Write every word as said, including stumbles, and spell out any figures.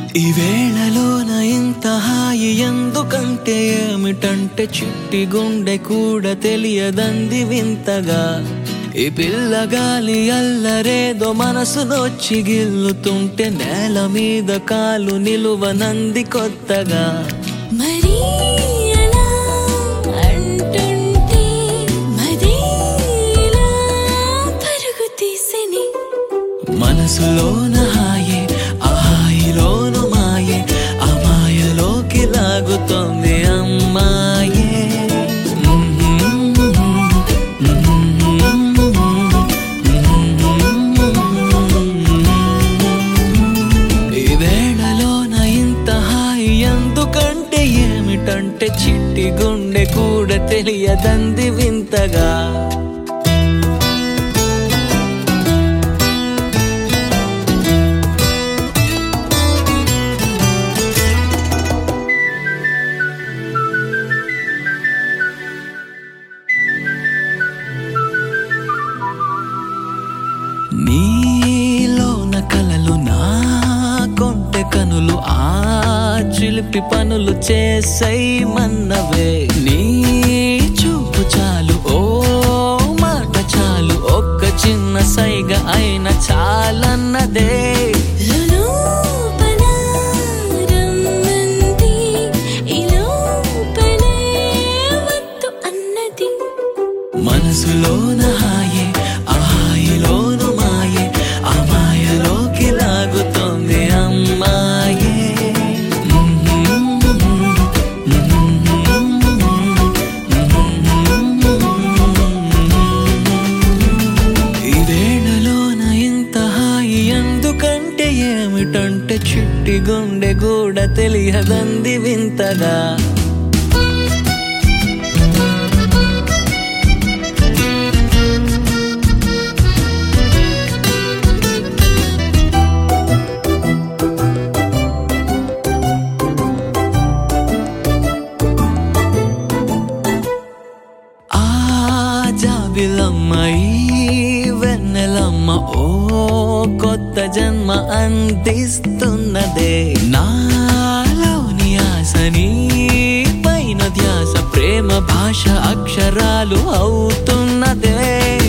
ఈ వేళలోన ఇంత హాయి ఎందుకంటే ఏమిటంటే చిట్టి గుండె కూడా తెలియదంది వింతగా. ఈ పిల్లగాలి అల్లరేదో మనసునొచ్చి గిల్లుతుంటే నేల మీద కాలు నిలువనంది కొత్తగా. మరి అలా అంటుంటే మదేలా పరుగు తీసెని మనసులోన హాయే ఆ హాయిలోను మాయే ఆ మాయలోకి లాగుతోంది అమ్మాయే. ఈ వేళలోన ఇంత హాయి ఎందుకంటే ఏమిటంటే చిట్టి గుండె కూడా తెలియదంది వింతగా. నీలోన కలలు నా కొంటె కనులు ఆ చిలిపి పనులు చేసై మన్నవే. నీ చూపు చాలు ఓ మాట చాలు ఒక్క చిన్న సైగ అయిన చాలన్నదే. లోపల రమ్మంది ఈ లోపలే వద్దు అన్నది మనసులోన హాయే ఆ హాయిలోను మాయే ఆ మాయలోకి లాగుతోంది అమ్మాయే. ఈ వేళలోన ఇంత హాయి ఎందుకంటే ఏమిటంటే చిట్టి గుండె కూడా తెలియదంది వింతగా. జాబిలమ్మ ఈ వెన్నెలమ్మ ఓ కొత్త జన్మ అందిస్తున్నదే. నాలోని ఆశని పైన ధ్యాస ప్రేమ భాష అక్షరాలు అవుతున్నదే.